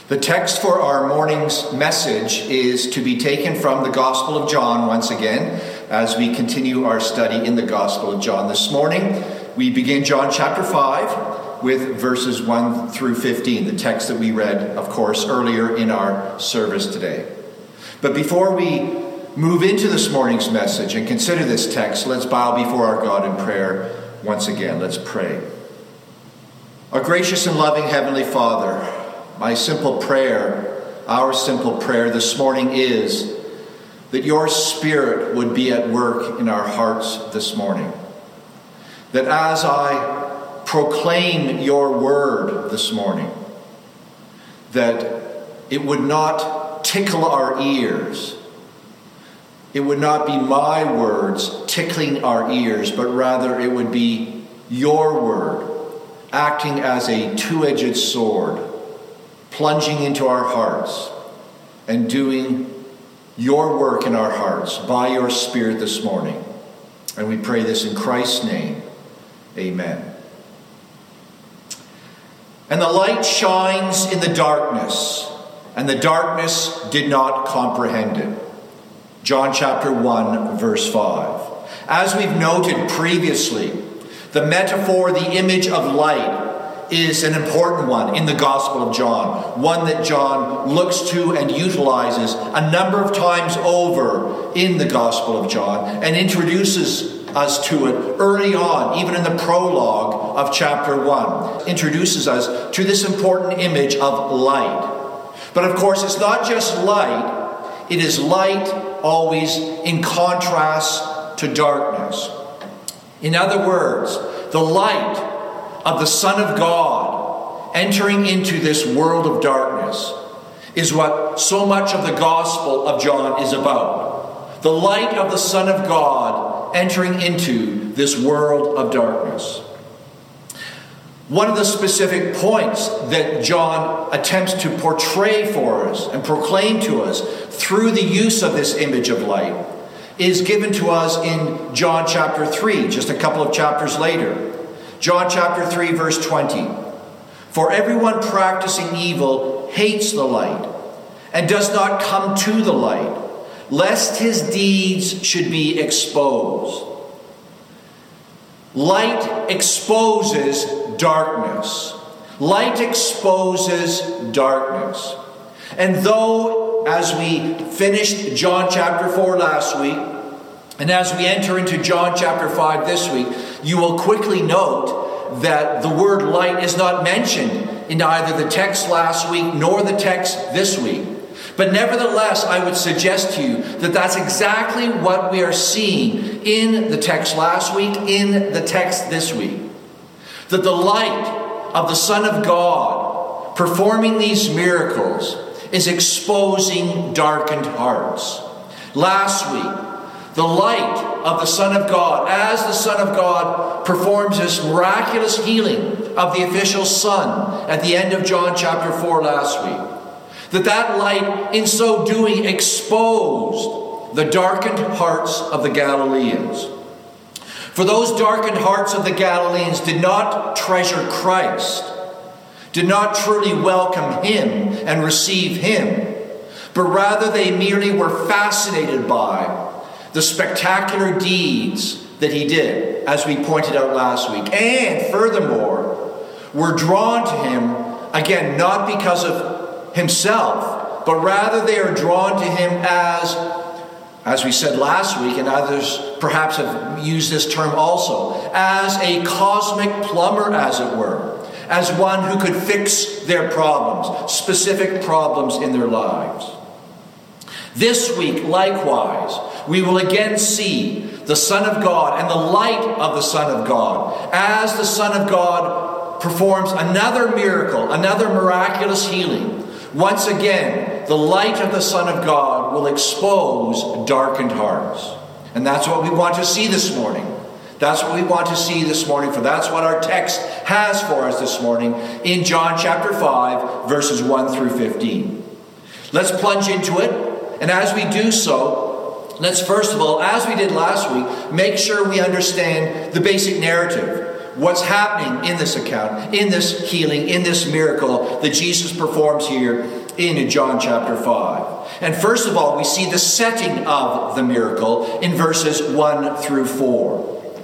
The text for our morning's message is to be taken from the Gospel of John once again as we continue our study in the Gospel of John. This morning we begin John chapter 5 with verses 1 through 15, the text that we read, of course, earlier in our service today. But before we move into this morning's message and consider this text, let's bow before our God in prayer once again. Let's pray. Our gracious and loving Heavenly Father, my simple prayer, our simple prayer this morning is that your Spirit would be at work in our hearts this morning. That as I proclaim your word this morning, that it would not tickle our ears. It would not be my words tickling our ears, but rather it would be your word acting as a two-edged sword, plunging into our hearts and doing your work in our hearts by your Spirit this morning. And we pray this in Christ's name. Amen. And the light shines in the darkness, and the darkness did not comprehend it. John chapter 1, verse 5. As we've noted previously, the metaphor, the image of light, is an important one in the Gospel of John. One that John looks to and utilizes a number of times over in the Gospel of John and introduces us to it early on, even in the prologue of chapter 1. Introduces us to this important image of light. But of course, it's not just light. It is light always in contrast to darkness. In other words, the light of the Son of God entering into this world of darkness is what so much of the Gospel of John is about. The light of the Son of God entering into this world of darkness. One of the specific points that John attempts to portray for us and proclaim to us through the use of this image of light is given to us in John chapter 3, just a couple of chapters later. John chapter 3, verse 20. For everyone practicing evil hates the light and does not come to the light, lest his deeds should be exposed. Light exposes darkness. Light exposes darkness. And though, as we finished John chapter 4 last week, and as we enter into John chapter 5 this week, you will quickly note that the word light is not mentioned in either the text last week nor the text this week. But nevertheless, I would suggest to you that that's exactly what we are seeing in the text last week, in the text this week. That the light of the Son of God performing these miracles is exposing darkened hearts. Last week, the light of the Son of God, as the Son of God performs this miraculous healing of the official son at the end of John chapter 4 last week, that light in so doing exposed the darkened hearts of the Galileans. For those darkened hearts of the Galileans did not treasure Christ, did not truly welcome him and receive him, but rather they merely were fascinated by the spectacular deeds that he did, as we pointed out last week. And furthermore, were drawn to him, again, not because of himself, but rather they are drawn to him as we said last week, and others perhaps have used this term also, as a cosmic plumber, as it were, as one who could fix their problems, specific problems in their lives. This week, likewise, we will again see the Son of God and the light of the Son of God as the Son of God performs another miracle, another miraculous healing. Once again, the light of the Son of God will expose darkened hearts. And that's what we want to see this morning. That's what we want to see this morning, for that's what our text has for us this morning in John chapter 5, verses 1 through 15. Let's plunge into it. And as we do so, let's first of all, as we did last week, make sure we understand the basic narrative. what's happening in this account, in this healing, in this miracle that Jesus performs here in John chapter 5. And first of all, we see the setting of the miracle in verses 1 through 4.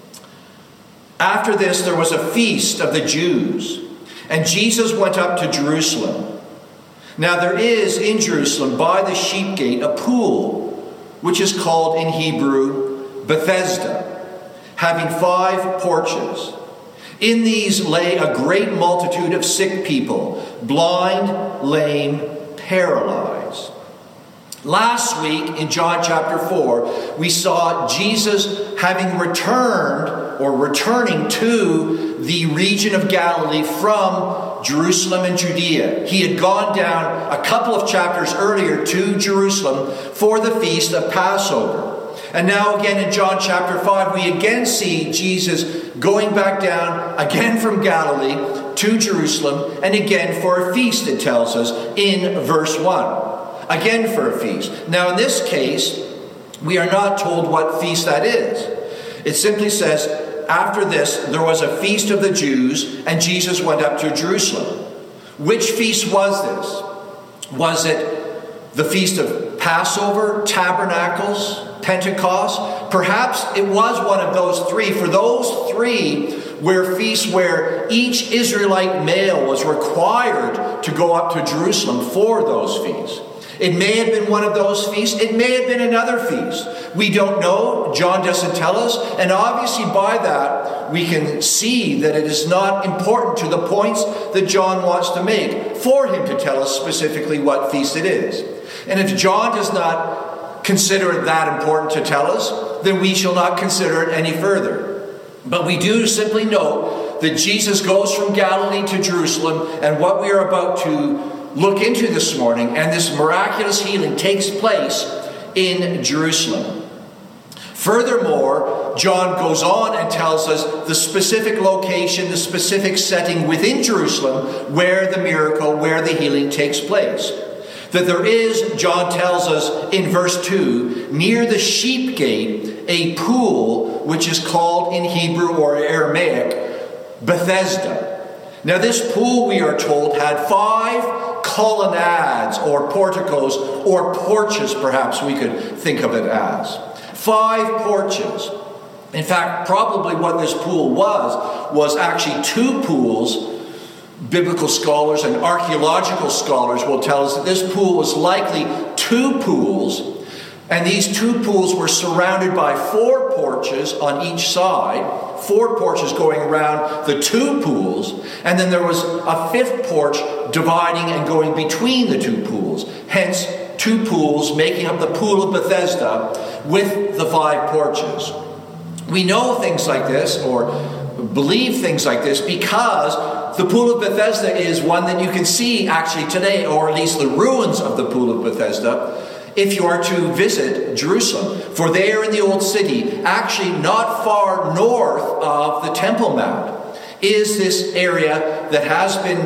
After this, there was a feast of the Jews, and Jesus went up to Jerusalem. Now there is in Jerusalem by the sheep gate a pool, which is called in Hebrew Bethesda, having 5 porches. In these lay a great multitude of sick people, blind, lame, paralyzed. Last week in John chapter 4, we saw Jesus having returning to the region of Galilee from Jerusalem and Judea. He had gone down a couple of chapters earlier to Jerusalem for the feast of Passover. And now again in John chapter 5, we again see Jesus going back down again from Galilee to Jerusalem, and again for a feast, it tells us in verse 1. Again for a feast. Now in this case, we are not told what feast that is. It simply says, after this, there was a feast of the Jews, and Jesus went up to Jerusalem. Which feast was this? Was it the feast of Passover, Tabernacles, Pentecost? Perhaps it was one of those 3. For those 3 were feasts where each Israelite male was required to go up to Jerusalem for those feasts. It may have been one of those feasts. It may have been another feast. We don't know. John doesn't tell us. And obviously by that, we can see that it is not important to the points that John wants to make for him to tell us specifically what feast it is. And if John does not consider it that important to tell us, then we shall not consider it any further. But we do simply know that Jesus goes from Galilee to Jerusalem, and what we are about to look into this morning, and this miraculous healing takes place in Jerusalem. Furthermore, John goes on and tells us the specific location, the specific setting within Jerusalem where the miracle, where the healing takes place. That there is, John tells us in verse 2, near the sheep gate, a pool which is called in Hebrew or Aramaic Bethesda. Now this pool, we are told, had 5 colonnades or porticos or porches, perhaps we could think of it as. 5 porches. In fact, probably what this pool was actually 2 pools. Biblical scholars and archaeological scholars will tell us that this pool was likely 2 pools. And these 2 pools were surrounded by 4 porches on each side. 4 porches going around the 2 pools. And then there was a 5th porch dividing and going between the 2 pools. Hence, 2 pools making up the pool of Bethesda with the 5 porches. We know things like this, or believe things like this, because the pool of Bethesda is one that you can see actually today, or at least the ruins of the pool of Bethesda, if you are to visit Jerusalem. For there in the old city, actually not far north of the Temple Mount, is this area that has been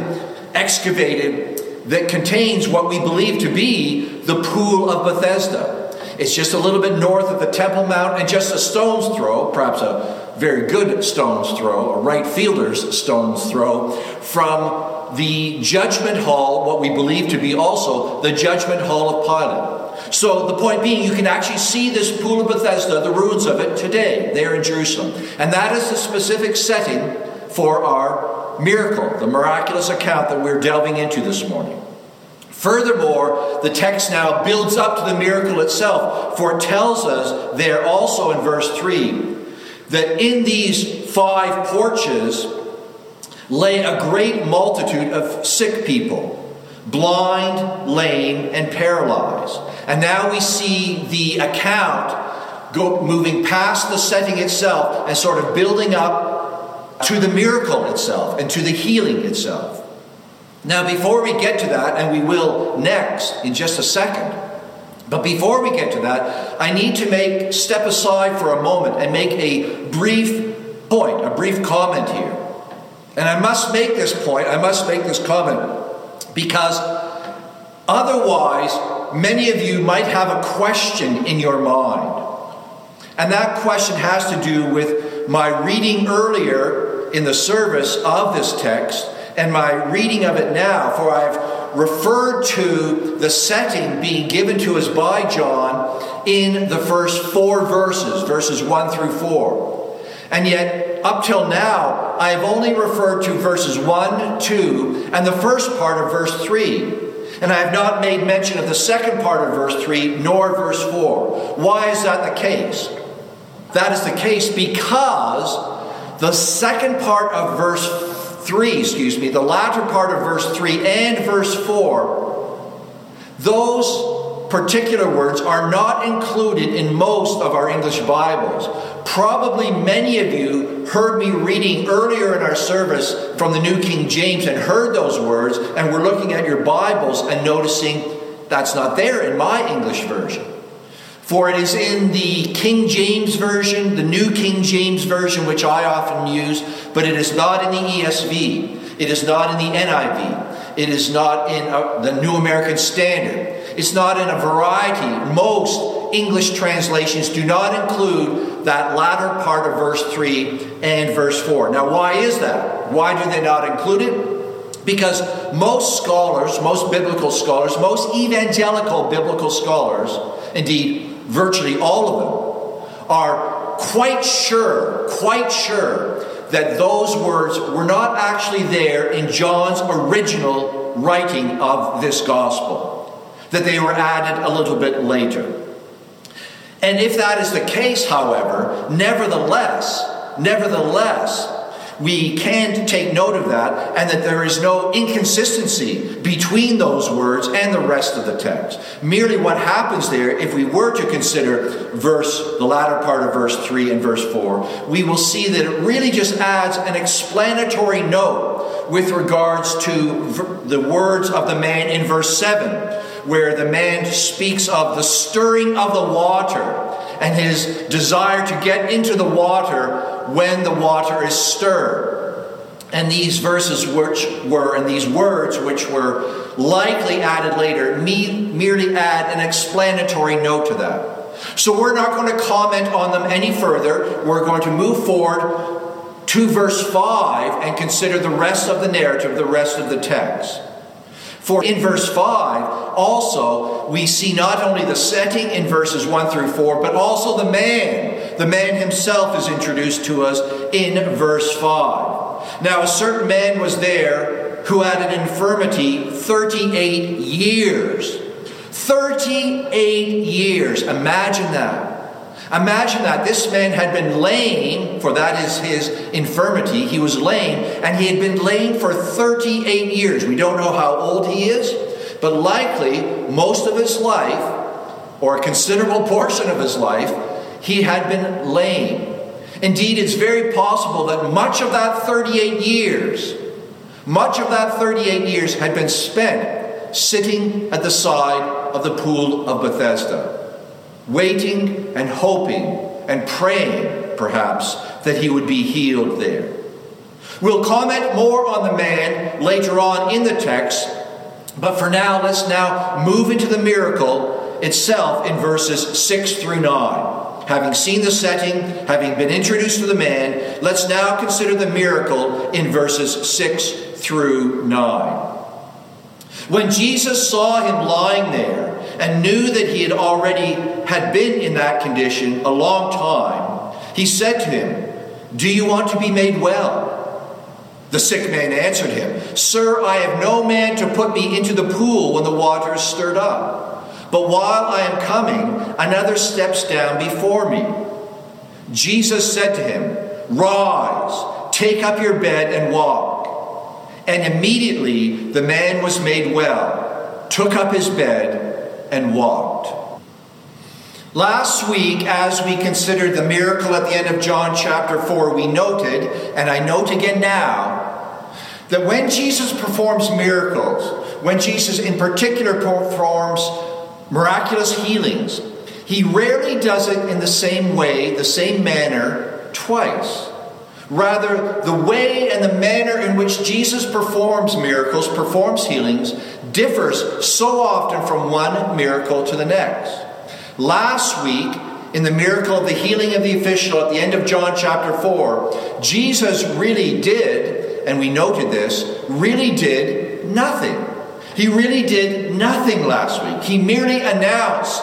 excavated that contains what we believe to be the pool of Bethesda. It's just a little bit north of the Temple Mount and just a stone's throw, perhaps a very good stone's throw, a right fielder's stone's throw, from the judgment hall, what we believe to be also the judgment hall of Pilate. So the point being, you can actually see this pool of Bethesda, the ruins of it today, there in Jerusalem. And that is the specific setting for our miracle, the miraculous account that we're delving into this morning. Furthermore, the text now builds up to the miracle itself, for it tells us there also in verse 3 that in these 5 porches lay a great multitude of sick people, blind, lame, and paralyzed. And now we see the account moving past the setting itself and sort of building up to the miracle itself and to the healing itself. Now, before we get to that, and we will next in just a second, but before we get to that, I need to step aside for a moment and make a brief point, a brief comment here. And I must make this point, I must make this comment, because otherwise, many of you might have a question in your mind. And that question has to do with my reading earlier in the service of this text and my reading of it now, for I've referred to the setting being given to us by John in the first 4 verses, verses 1 through 4. And yet, up till now, I have only referred to verses 1, 2, and the first part of verse 3. And I have not made mention of the second part of verse 3, nor verse 4. Why is that the case? That is the case because the second part of verse 3, the latter part of verse 3 and verse 4, those particular words are not included in most of our English Bibles. Probably many of you heard me reading earlier in our service from the New King James and heard those words, and were looking at your Bibles and noticing that's not there in my English version. For it is in the King James Version, the New King James Version, which I often use, but it is not in the ESV. It is not in the NIV. It is not in the New American Standard. It's not in a variety. Most English translations do not include that latter part of verse 3 and verse 4. Now, why is that? Why do they not include it? Because most scholars, most biblical scholars, most evangelical biblical scholars, indeed, virtually all of them, are quite sure that those words were not actually there in John's original writing of this gospel. That they were added a little bit later. And if that is the case, however, nevertheless, we can take note of that, and that there is no inconsistency between those words and the rest of the text. Merely what happens there, if we were to consider the latter part of verse 3 and verse 4, we will see that it really just adds an explanatory note with regards to the words of the man in verse 7, where the man speaks of the stirring of the water and his desire to get into the water when the water is stirred. And these verses these words which were likely added later merely add an explanatory note to that. So we're not going to comment on them any further. We're going to move forward to verse 5 and consider the rest of the narrative, the rest of the text. For in verse 5, also, we see not only the setting in verses 1 through 4, but also the man. The man himself is introduced to us in verse 5. Now, a certain man was there who had an infirmity 38 years. 38 years. Imagine that. Imagine that this man had been lame, for that is his infirmity. He was lame, and he had been lame for 38 years. We don't know how old he is, but likely most of his life, or a considerable portion of his life, he had been lame. Indeed, it's very possible that much of that 38 years had been spent sitting at the side of the pool of Bethesda, waiting and hoping and praying, perhaps, that he would be healed there. We'll comment more on the man later on in the text, but for now, let's now move into the miracle itself in verses 6 through 9. Having seen the setting, having been introduced to the man, let's now consider the miracle in verses 6 through 9. When Jesus saw him lying there, and knew that he had been in that condition a long time, he said to him, "Do you want to be made well?" The sick man answered him, "Sir, I have no man to put me into the pool when the water is stirred up. But while I am coming, another steps down before me." Jesus said to him, "Rise, take up your bed and walk." And immediately the man was made well, took up his bed, and walked. Last week, as we considered the miracle at the end of John chapter 4, we noted, and I note again now, that when Jesus performs miracles, when Jesus in particular performs miraculous healings, he rarely does it in the same way, the same manner, twice. Rather, the way and the manner in which Jesus performs miracles, performs healings, differs so often from one miracle to the next. Last week, in the miracle of the healing of the official at the end of John chapter 4, Jesus really did, and we noted this, really did nothing. He really did nothing last week. He merely announced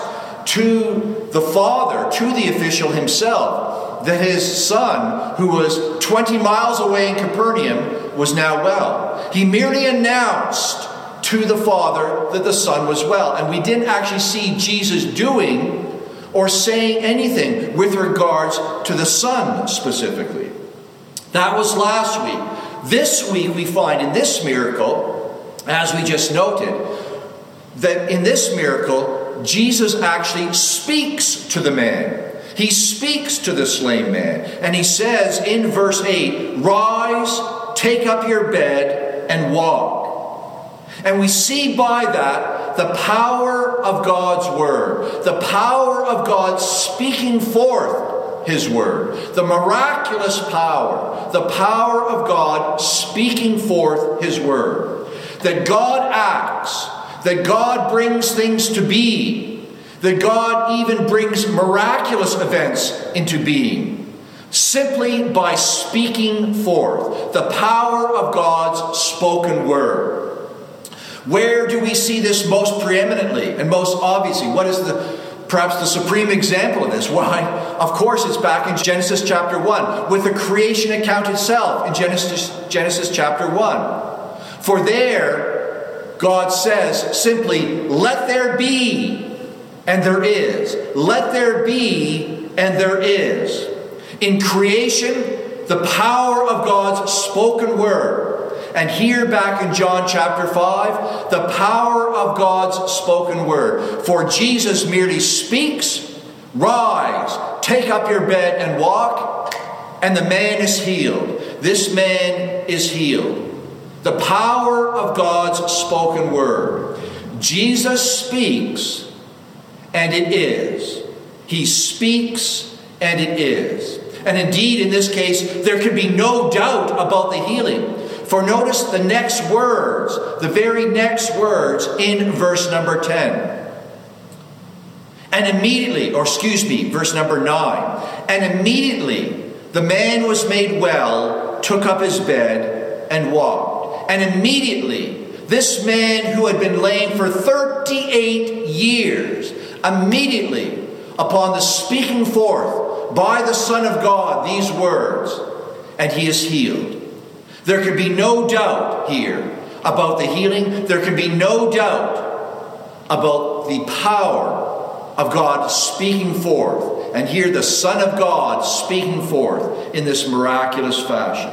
to the Father, to the official himself, that his son, who was 20 miles away in Capernaum, was now well. He merely announced to the Father that the Son was well. And we didn't actually see Jesus doing or saying anything with regards to the Son specifically. That was last week. This week we find in this miracle, as we just noted, that in this miracle, Jesus actually speaks to the man. He speaks to this lame man. And he says in verse 8, "Rise, take up your bed, and walk." And we see by that the power of God's word, the power of God speaking forth his word, the miraculous power, the power of God speaking forth his word. That God acts, that God brings things to be, that God even brings miraculous events into being, simply by speaking forth the power of God's spoken word. Where do we see this most preeminently and most obviously? What is perhaps the supreme example of this? Why, of course, it's back in Genesis chapter 1 with the creation account itself in Genesis chapter 1. For there, God says simply, "Let there be," and there is. Let there be, and there is. In creation, the power of God's spoken word. And here back in John chapter 5, the power of God's spoken word. For Jesus merely speaks, "Rise, take up your bed and walk," and the man is healed. This man is healed. The power of God's spoken word. Jesus speaks, and it is. He speaks, and it is. And indeed, in this case, there can be no doubt about the healing. For notice the next words, the very next words in verse number 10. And immediately, verse number 9. And immediately the man was made well, took up his bed, and walked. And immediately this man who had been lame for 38 years, immediately upon the speaking forth by the Son of God these words, and he is healed. There can be no doubt here about the healing. There can be no doubt about the power of God speaking forth. And here the Son of God speaking forth in this miraculous fashion.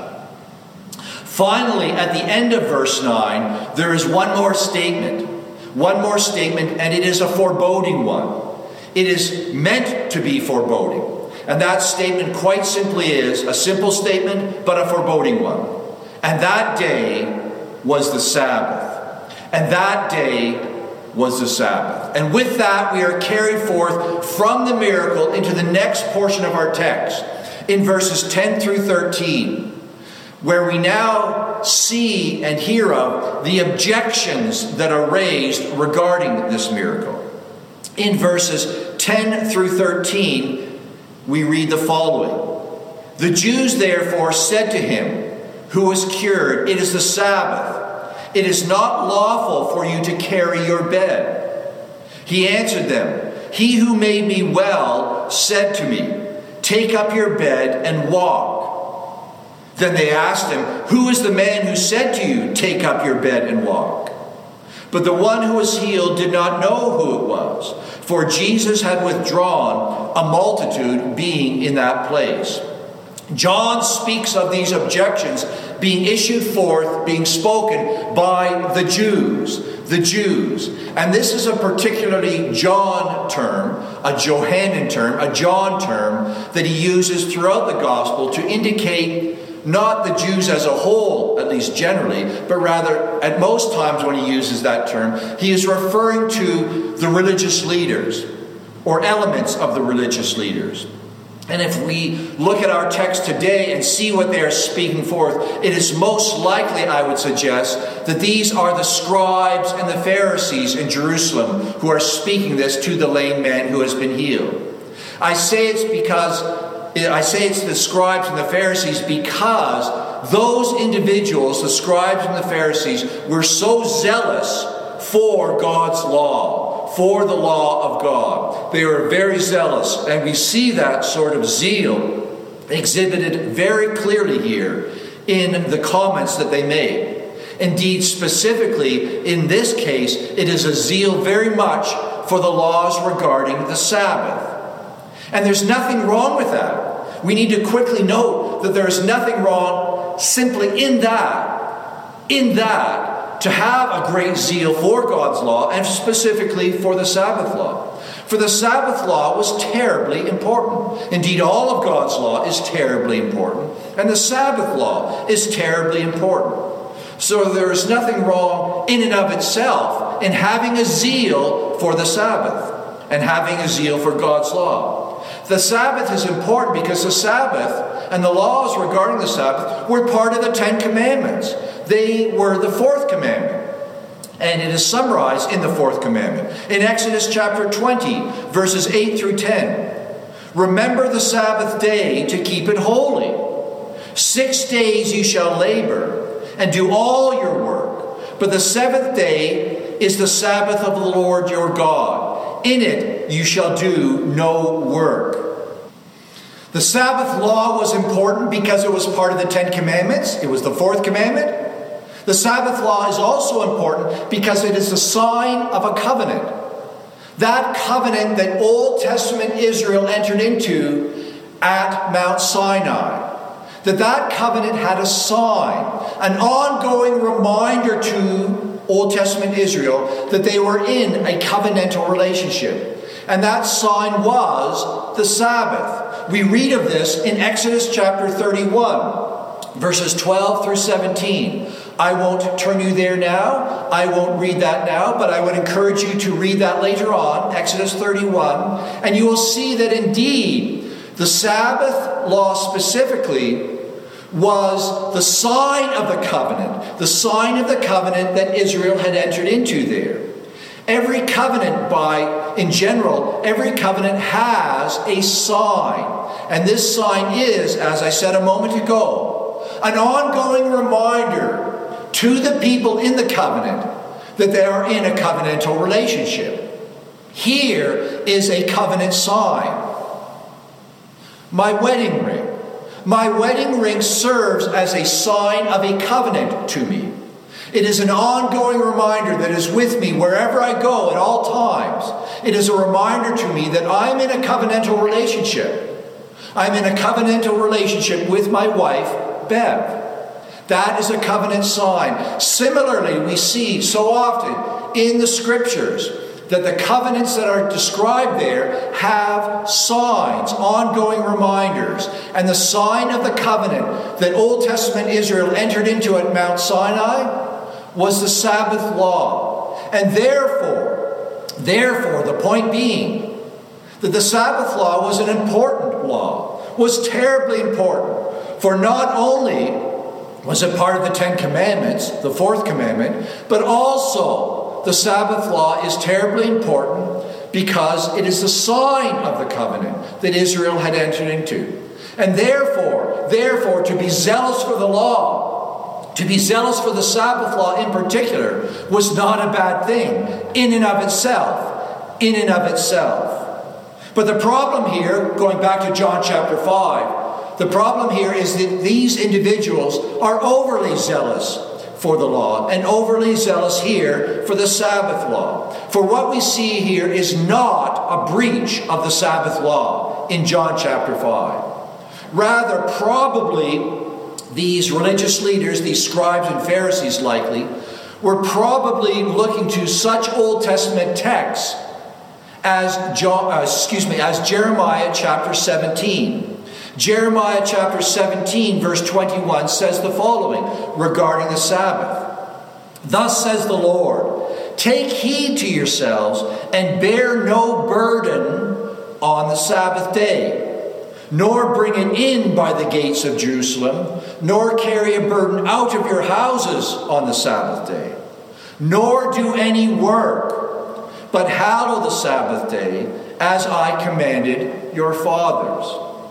Finally, at the end of verse 9, there is one more statement. One more statement, and it is a foreboding one. It is meant to be foreboding. And that statement quite simply is a simple statement, but a foreboding one. And that day was the Sabbath. And that day was the Sabbath. And with that, we are carried forth from the miracle into the next portion of our text, in verses 10 through 13, where we now see and hear of the objections that are raised regarding this miracle. In verses 10 through 13, we read the following. The Jews therefore said to him, who was cured, "It is the Sabbath. It is not lawful for you to carry your bed." He answered them, "He who made me well said to me, 'Take up your bed and walk.'" Then they asked him, "Who is the man who said to you, 'Take up your bed and walk'?" But the one who was healed did not know who it was, for Jesus had withdrawn, a multitude being in that place. John speaks of these objections being issued forth, being spoken by the Jews. The Jews. And this is a particularly John term, a Johannine term, a John term that he uses throughout the gospel to indicate not the Jews as a whole, at least generally, but rather at most times when he uses that term, he is referring to the religious leaders or elements of the religious leaders. And if we look at our text today and see what they are speaking forth, it is most likely, I would suggest, that these are the scribes and the Pharisees in Jerusalem who are speaking this to the lame man who has been healed. I say it's the scribes and the Pharisees because those individuals, the scribes and the Pharisees, were so zealous for God's law, for the law of God. They were very zealous, and we see that sort of zeal exhibited very clearly here in the comments that they made. Indeed, specifically in this case, it is a zeal very much for the laws regarding the Sabbath. And there's nothing wrong with that. We need to quickly note that there is nothing wrong simply in that, to have a great zeal for God's law, and specifically for the Sabbath law. For the Sabbath law was terribly important. Indeed, all of God's law is terribly important, and the Sabbath law is terribly important. So there is nothing wrong in and of itself in having a zeal for the Sabbath and having a zeal for God's law. The Sabbath is important because the Sabbath and the laws regarding the Sabbath were part of the Ten Commandments. They were the fourth commandment. And it is summarized in the fourth commandment. In Exodus chapter 20, verses 8 through 10. Remember the Sabbath day to keep it holy. 6 days you shall labor and do all your work. But the seventh day is the Sabbath of the Lord your God. In it you shall do no work. The Sabbath law was important because it was part of the Ten Commandments. It was the fourth commandment. The Sabbath law is also important because it is a sign of a covenant. That covenant that Old Testament Israel entered into at Mount Sinai. That covenant had a sign, an ongoing reminder to Old Testament Israel that they were in a covenantal relationship. And that sign was the Sabbath. We read of this in Exodus chapter 31, verses 12 through 17. I won't turn you there now. I won't read that now, but I would encourage you to read that later on, Exodus 31. And you will see that indeed the Sabbath law specifically was the sign of the covenant that Israel had entered into there. Every covenant every covenant has a sign. And this sign is, as I said a moment ago, an ongoing reminder to the people in the covenant that they are in a covenantal relationship. Here is a covenant sign. My wedding ring. My wedding ring serves as a sign of a covenant to me. It is an ongoing reminder that is with me wherever I go at all times. It is a reminder to me that I'm in a covenantal relationship. I'm in a covenantal relationship with my wife, Bev. That is a covenant sign. Similarly, we see so often in the Scriptures that the covenants that are described there have signs, ongoing reminders. And the sign of the covenant that Old Testament Israel entered into at Mount Sinai was the Sabbath law. And therefore, the point being that the Sabbath law was an important law, was terribly important. For not only was it part of the Ten Commandments, the fourth commandment, but also the Sabbath law is terribly important because it is the sign of the covenant that Israel had entered into. And therefore, to be zealous for the law, to be zealous for the Sabbath law in particular, was not a bad thing in and of itself. But the problem here, going back to John chapter 5, the problem here is that these individuals are overly zealous for the law, and overly zealous here for the Sabbath law. For what we see here is not a breach of the Sabbath law in John chapter 5. Rather, probably these religious leaders, these scribes and Pharisees likely, were probably looking to such Old Testament texts as Jeremiah chapter 17. Jeremiah chapter 17 verse 21 says the following regarding the Sabbath. Thus says the Lord, take heed to yourselves and bear no burden on the Sabbath day, nor bring it in by the gates of Jerusalem, nor carry a burden out of your houses on the Sabbath day, nor do any work, but hallow the Sabbath day as I commanded your fathers.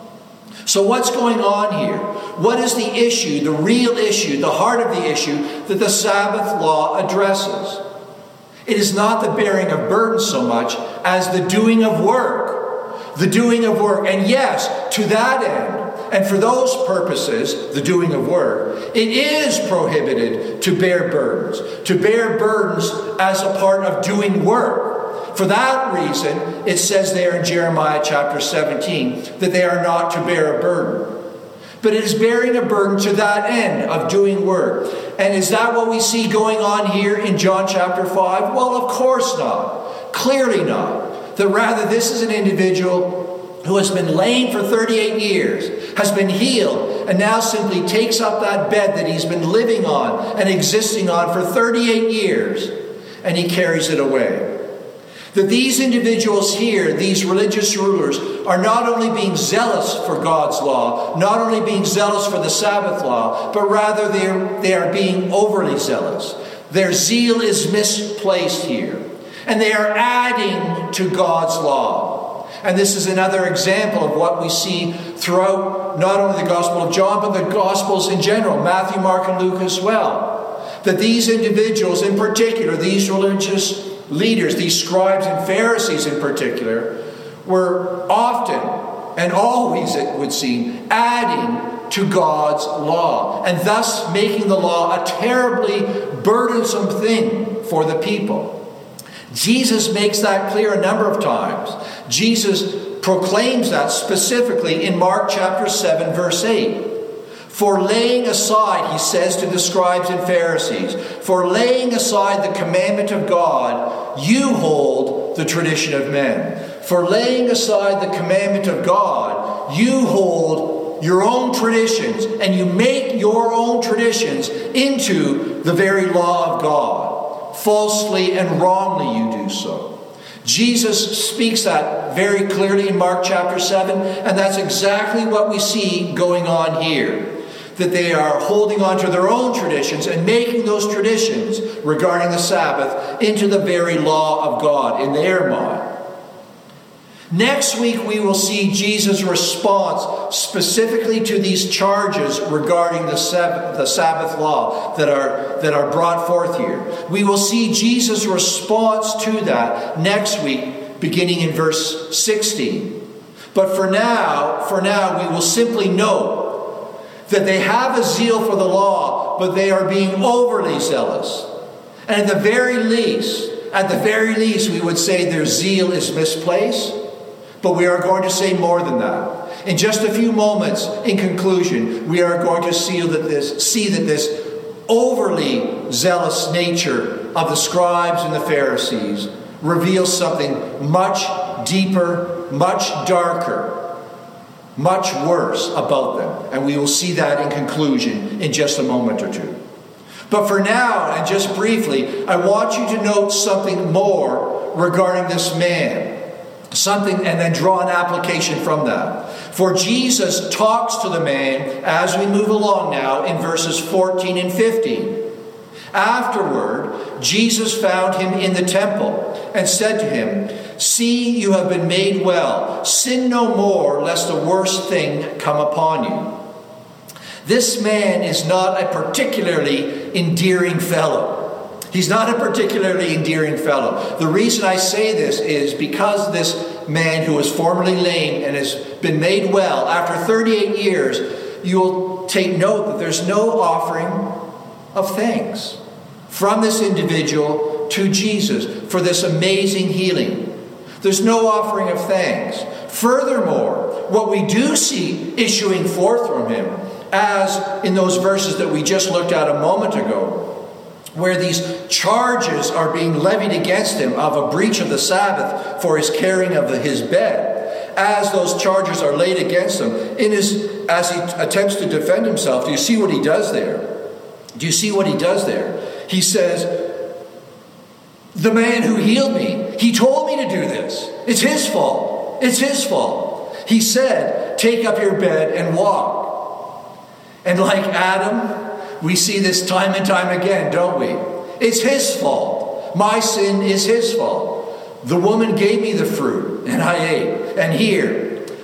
So what's going on here? What is the issue, the real issue, the heart of the issue that the Sabbath law addresses? It is not the bearing of burdens so much as the doing of work. The doing of work. And yes, to that end, and for those purposes, the doing of work, it is prohibited to bear burdens. To bear burdens as a part of doing work. For that reason, it says there in Jeremiah chapter 17 that they are not to bear a burden. But it is bearing a burden to that end of doing work. And is that what we see going on here in John chapter 5? Well, of course not. Clearly not. That rather this is an individual who has been lame for 38 years, has been healed, and now simply takes up that bed that he's been living on and existing on for 38 years, and he carries it away. That these individuals here, these religious rulers, are not only being zealous for God's law, not only being zealous for the Sabbath law, but rather they are being overly zealous. Their zeal is misplaced here. And they are adding to God's law. And this is another example of what we see throughout not only the Gospel of John, but the Gospels in general, Matthew, Mark, and Luke as well. That these individuals in particular, these religious leaders, these scribes and Pharisees in particular, were often and always, it would seem, adding to God's law, and thus making the law a terribly burdensome thing for the people. Jesus makes that clear a number of times. Jesus proclaims that specifically in Mark chapter 7, verse 8. For laying aside, he says to the scribes and Pharisees, for laying aside the commandment of God, you hold the tradition of men. For laying aside the commandment of God, you hold your own traditions, and you make your own traditions into the very law of God. Falsely and wrongly you do so. Jesus speaks that very clearly in Mark chapter 7, and that's exactly what we see going on here. That they are holding on to their own traditions and making those traditions regarding the Sabbath into the very law of God in their mind. Next week we will see Jesus' response specifically to these charges regarding the Sabbath law that are brought forth here. We will see Jesus' response to that next week, beginning in verse 16. But for now we will simply note that they have a zeal for the law, but they are being overly zealous. And at the very least, we would say their zeal is misplaced. But we are going to say more than that. In just a few moments, in conclusion, we are going to see that this overly zealous nature of the scribes and the Pharisees reveals something much deeper, much darker, much worse about them. And we will see that in conclusion in just a moment or two. But for now, and just briefly, I want you to note something more regarding this man. Something, and then draw an application from that. For Jesus talks to the man as we move along now in verses 14 and 15. Afterward, Jesus found him in the temple and said to him, "See, you have been made well. Sin no more, lest the worst thing come upon you." This man is not a particularly endearing fellow. He's not a particularly endearing fellow. The reason I say this is because this man who was formerly lame and has been made well after 38 years, you'll take note that there's no offering of thanks from this individual to Jesus for this amazing healing. There's no offering of thanks. Furthermore, what we do see issuing forth from him, as in those verses that we just looked at a moment ago, where these charges are being levied against him of a breach of the Sabbath for his carrying of his bed, as those charges are laid against him, as he attempts to defend himself, do you see what he does there? Do you see what he does there? He says, "The man who healed me, he told me to do this. It's his fault. It's his fault. He said, 'Take up your bed and walk.'" And like Adam, we see this time and time again, don't we? It's his fault. My sin is his fault. The woman gave me the fruit, and I ate. And here,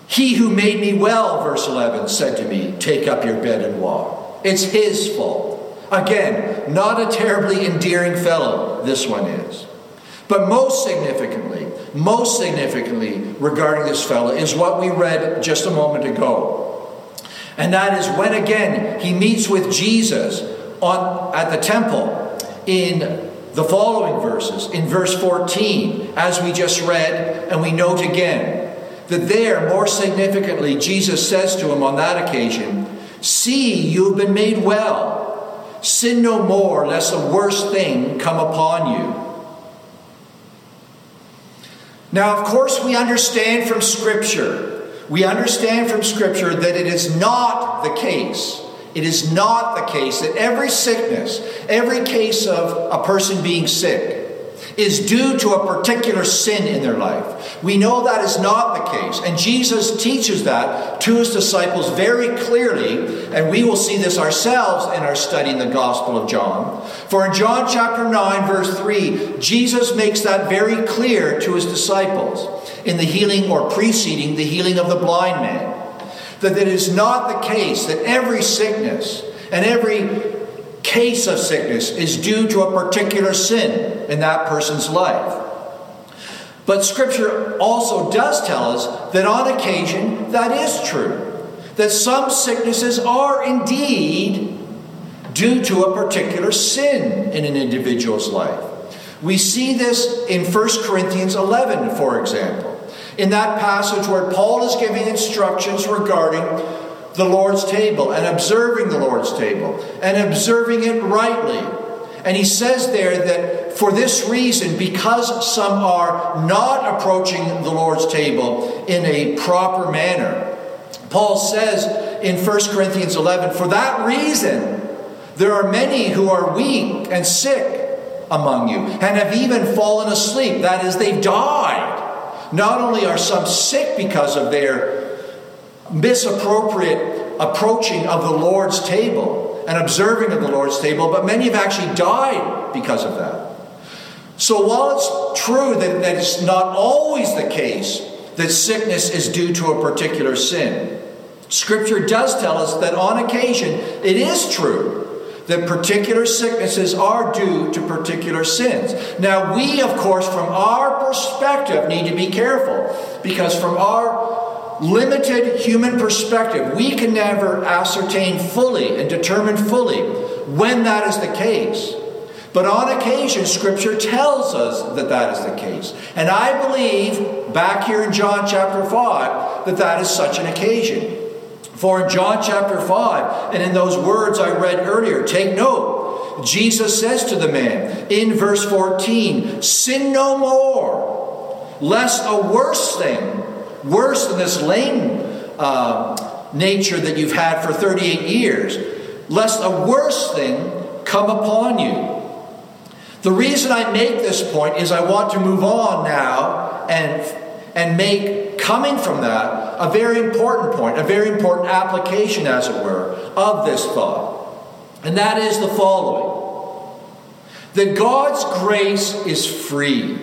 He who made me well, verse 11, said to me, take up your bed and walk. It's his fault. Again, not a terribly endearing fellow, this one is. But most significantly regarding this fellow is what we read just a moment ago. And that is when again he meets with Jesus at the temple in the following verses. In verse 14, as we just read, and we note again, that there, more significantly, Jesus says to him on that occasion, see, you have been made well. Sin no more, lest a worse thing come upon you. Now, of course, we understand from Scripture that it is not the case. It is not the case that every sickness, every case of a person being sick, is due to a particular sin in their life. We know that is not the case. And Jesus teaches that to his disciples very clearly. And we will see this ourselves in our study in the Gospel of John. For in John chapter 9, verse 3, Jesus makes that very clear to his disciples in the healing or preceding the healing of the blind man. That it is not the case that every sickness and every case of sickness is due to a particular sin in that person's life. But Scripture also does tell us that on occasion that is true. That some sicknesses are indeed due to a particular sin in an individual's life. We see this in 1 Corinthians 11, for example. In that passage where Paul is giving instructions regarding the Lord's table and observing the Lord's table and observing it rightly. And he says there that for this reason, because some are not approaching the Lord's table in a proper manner, Paul says in 1 Corinthians 11, for that reason, there are many who are weak and sick among you and have even fallen asleep. That is, they've died. Not only are some sick because of their misappropriate approaching of the Lord's table and observing of the Lord's table, but many have actually died because of that. So while it's true that it's not always the case that sickness is due to a particular sin, Scripture does tell us that on occasion it is true that particular sicknesses are due to particular sins. Now we, of course, from our perspective, need to be careful, because from our limited human perspective, we can never ascertain fully and determine fully when that is the case. But on occasion, Scripture tells us that that is the case. And I believe, back here in John chapter 5, that that is such an occasion. For in John chapter 5, and in those words I read earlier, take note, Jesus says to the man in verse 14, sin no more, lest a worse thing, worse than this lame nature that you've had for 38 years, lest a worse thing come upon you. The reason I make this point is I want to move on now and make, coming from that, a very important point, a very important application, as it were, of this thought. And that is the following: that God's grace is free.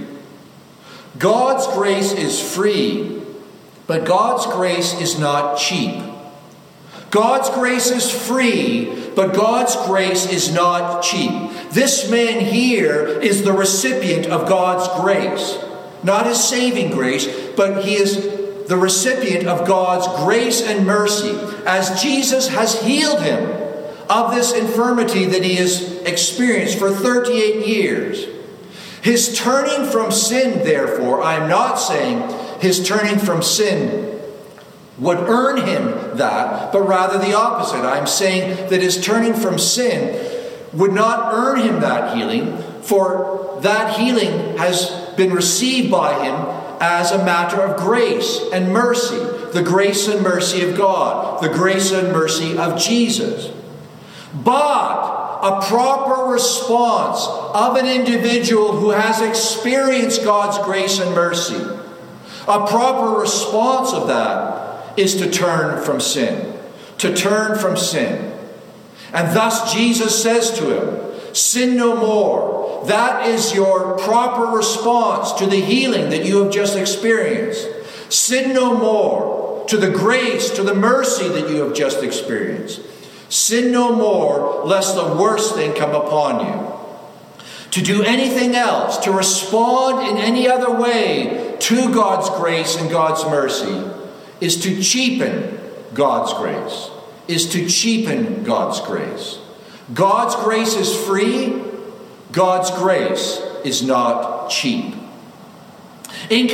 God's grace is free. But God's grace is not cheap. God's grace is free, but God's grace is not cheap. This man here is the recipient of God's grace. Not his saving grace, but he is the recipient of God's grace and mercy, as Jesus has healed him of this infirmity that he has experienced for 38 years. His turning from sin, therefore, I am not saying his turning from sin would earn him that, but rather the opposite. I'm saying that his turning from sin would not earn him that healing, for that healing has been received by him as a matter of grace and mercy. The grace and mercy of God. The grace and mercy of Jesus. But a proper response of an individual who has experienced God's grace and mercy, a proper response of that is to turn from sin. To turn from sin. And thus Jesus says to him, sin no more. That is your proper response to the healing that you have just experienced. Sin no more. to the grace, to the mercy that you have just experienced. Sin no more, lest the worst thing come upon you. To do anything else, to respond in any other way to God's grace and God's mercy, is to cheapen God's grace. Is to cheapen God's grace. God's grace is free. God's grace is not cheap. In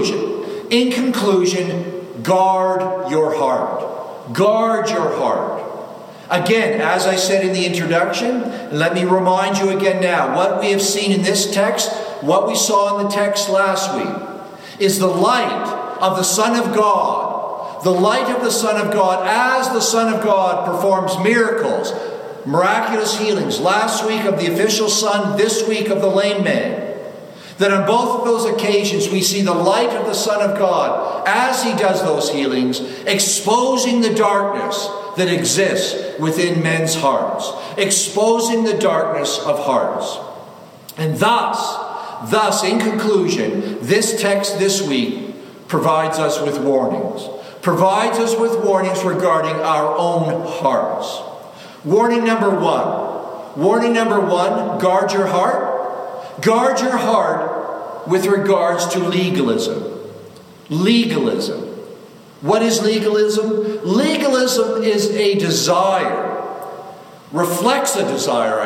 conclusion, guard your heart. Guard your heart. Again, as I said in the introduction, let me remind you again now, what we have seen in this text, what we saw in the text last week, is the light of the Son of God. The light of the Son of God as the Son of God performs miracles, miraculous healings. Last week of the official son, this week of the lame man. That on both of those occasions we see the light of the Son of God as he does those healings, exposing the darkness that exists within men's hearts. Exposing the darkness of hearts. And thus, in conclusion, this text this week provides us with warnings. Provides us with warnings regarding our own hearts. Warning number one. Warning number one, guard your heart. Guard your heart with regards to legalism. Legalism. What is legalism? Legalism is a desire, reflects a desire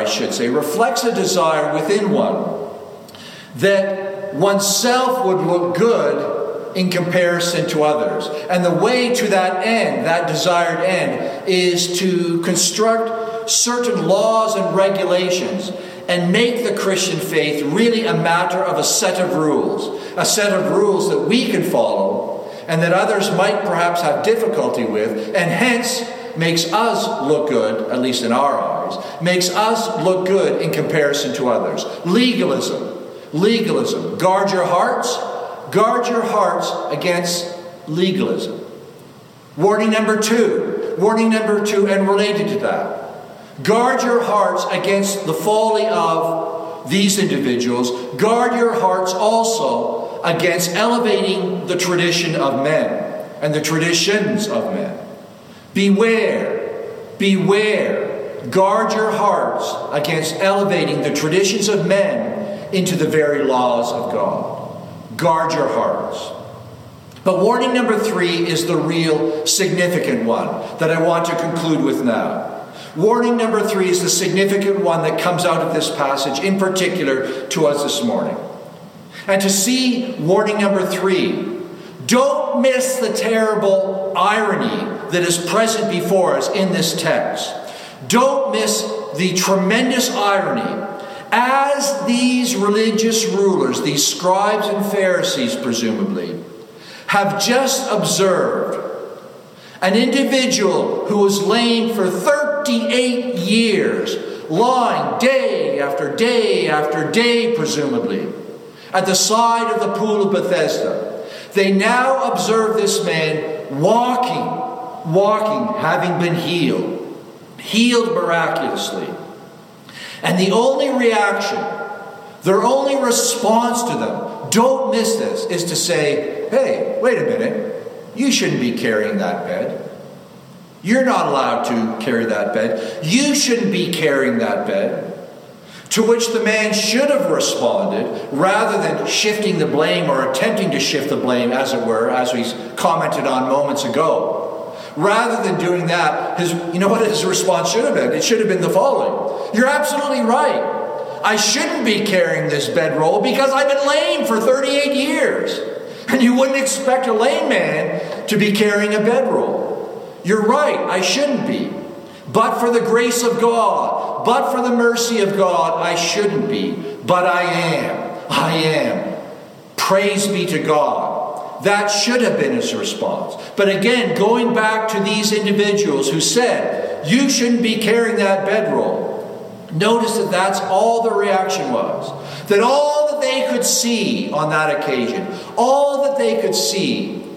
within one, that oneself would look good in comparison to others. And the way to that end, that desired end, is to construct certain laws and regulations and make the Christian faith really a matter of a set of rules that we can follow and that others might perhaps have difficulty with, and hence makes us look good, at least in our eyes, makes us look good in comparison to others. Legalism. Guard your hearts against legalism. Warning number two, and related to that. Guard your hearts against the folly of these individuals. Guard your hearts also against elevating the tradition of men and the traditions of men. Beware. Guard your hearts against elevating the traditions of men into the very laws of God. Guard your hearts. But warning number 3 is the real significant one that I want to conclude with now. Warning number 3 is the significant one that comes out of this passage, in particular to us this morning. And to see warning number 3, don't miss the terrible irony that is present before us in this text. Don't miss the tremendous irony. As these religious rulers, these scribes and Pharisees presumably, have just observed an individual who was lame for 38 years, lying day after day after day, presumably, at the side of the pool of Bethesda. They now observe this man walking, having been healed miraculously. And the only reaction, their only response to them, don't miss this, is to say, hey, wait a minute, you shouldn't be carrying that bed. You're not allowed to carry that bed. You shouldn't be carrying that bed. To which the man should have responded, rather than shifting the blame or attempting to shift the blame, as it were, as we commented on moments ago. Rather than doing that, his response should have been? It should have been the following. You're absolutely right. I shouldn't be carrying this bedroll because I've been lame for 38 years. And you wouldn't expect a lame man to be carrying a bedroll. You're right, I shouldn't be. But for the grace of God, but for the mercy of God, I shouldn't be. But I am. Praise be to God. That should have been his response. But again, going back to these individuals who said, you shouldn't be carrying that bedroll. Notice that that's all the reaction was. That all that they could see on that occasion, all that they could see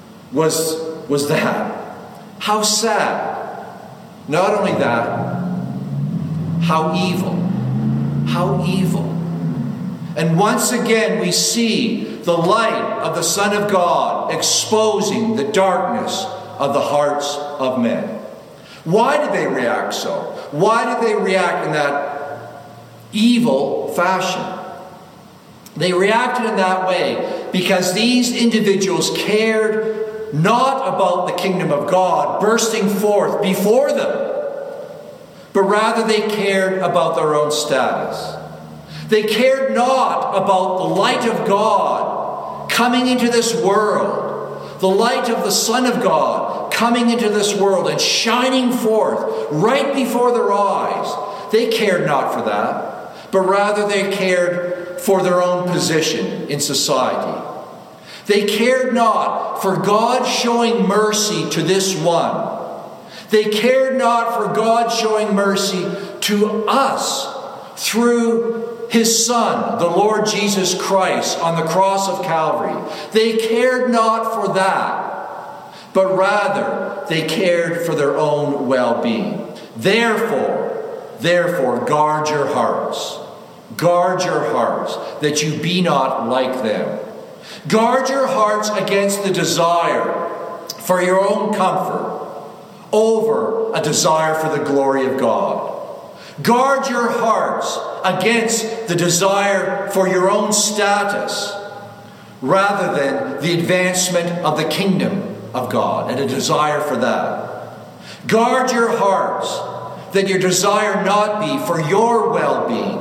was that. How sad. Not only that, how evil. How evil. And once again we see the light of the Son of God exposing the darkness of the hearts of men. Why did they react so? Why did they react in that evil fashion? They reacted in that way because these individuals cared not about the kingdom of God bursting forth before them, but rather they cared about their own status. They cared not about the light of God coming into this world, the light of the Son of God coming into this world and shining forth right before their eyes. They cared not for that, but rather they cared for their own position in society. They cared not for God showing mercy to this one. They cared not for God showing mercy to us through His Son, the Lord Jesus Christ, on the cross of Calvary. They cared not for that, but rather they cared for their own well-being. Therefore, guard your hearts. Guard your hearts, that you be not like them. Guard your hearts against the desire for your own comfort over a desire for the glory of God. Guard your hearts against the desire for your own status rather than the advancement of the kingdom of God and a desire for that. Guard your hearts that your desire not be for your well-being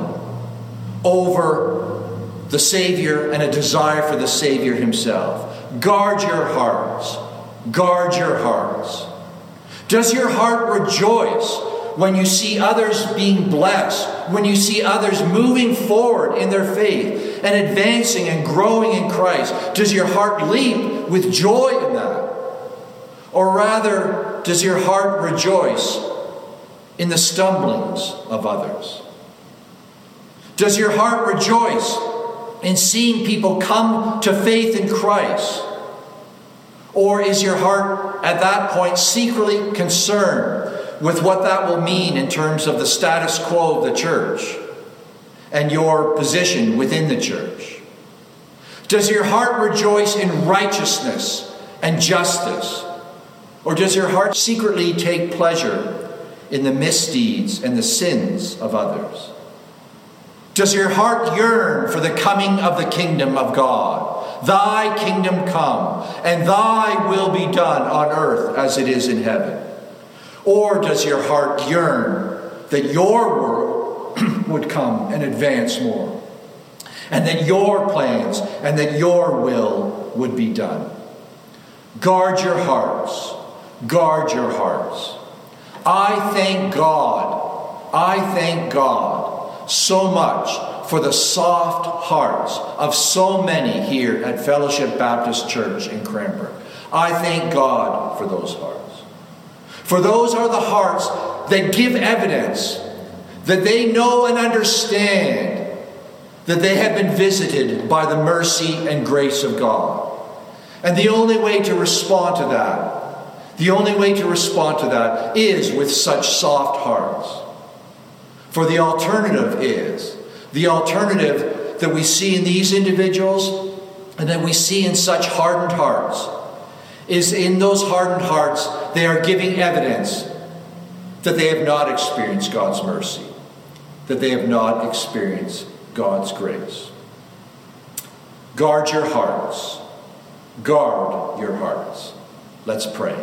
over the Savior and a desire for the Savior Himself. Guard your hearts. Guard your hearts. Does your heart rejoice when you see others being blessed, when you see others moving forward in their faith and advancing and growing in Christ? Does your heart leap with joy in that? Or rather, does your heart rejoice in the stumblings of others? Does your heart rejoice in seeing people come to faith in Christ? Or is your heart at that point secretly concerned with what that will mean in terms of the status quo of the church and your position within the church? Does your heart rejoice in righteousness and justice? Or does your heart secretly take pleasure in the misdeeds and the sins of others? Does your heart yearn for the coming of the kingdom of God? Thy kingdom come, and thy will be done on earth as it is in heaven. Or does your heart yearn that your world would come and advance more, and that your plans and that your will would be done? Guard your hearts. Guard your hearts. I thank God so much for the soft hearts of so many here at Fellowship Baptist Church in Cranbrook. I thank God for those hearts. For those are the hearts that give evidence that they know and understand that they have been visited by the mercy and grace of God. And the only way to respond to that, is with such soft hearts. For the alternative that we see in these individuals and that we see in such hardened hearts is in those hardened hearts they are giving evidence that they have not experienced God's mercy, that they have not experienced God's grace. Guard your hearts. Guard your hearts. Let's pray.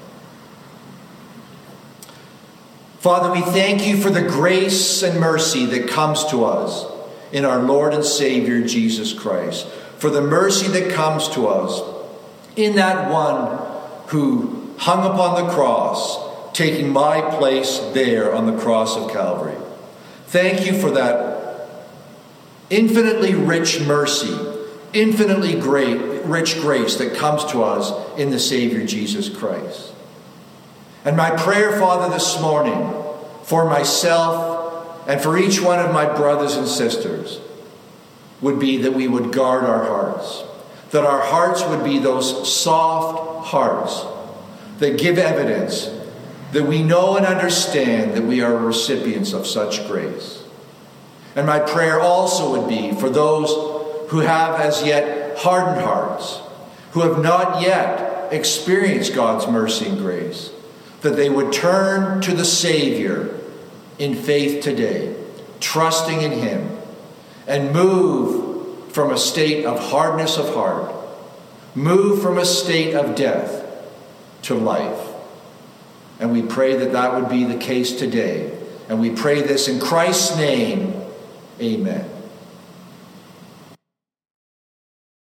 Father, we thank you for the grace and mercy that comes to us in our Lord and Savior Jesus Christ. For the mercy that comes to us in that one who hung upon the cross, taking my place there on the cross of Calvary. Thank you for that infinitely rich mercy, infinitely rich grace that comes to us in the Savior Jesus Christ. And my prayer, Father, this morning for myself and for each one of my brothers and sisters would be that we would guard our hearts. That our hearts would be those soft hearts that give evidence that we know and understand that we are recipients of such grace. And my prayer also would be for those who have as yet hardened hearts, who have not yet experienced God's mercy and grace, that they would turn to the Savior in faith today, trusting in Him, and move from a state of hardness of heart, move from a state of death to life. And we pray that that would be the case today. And we pray this in Christ's name. Amen.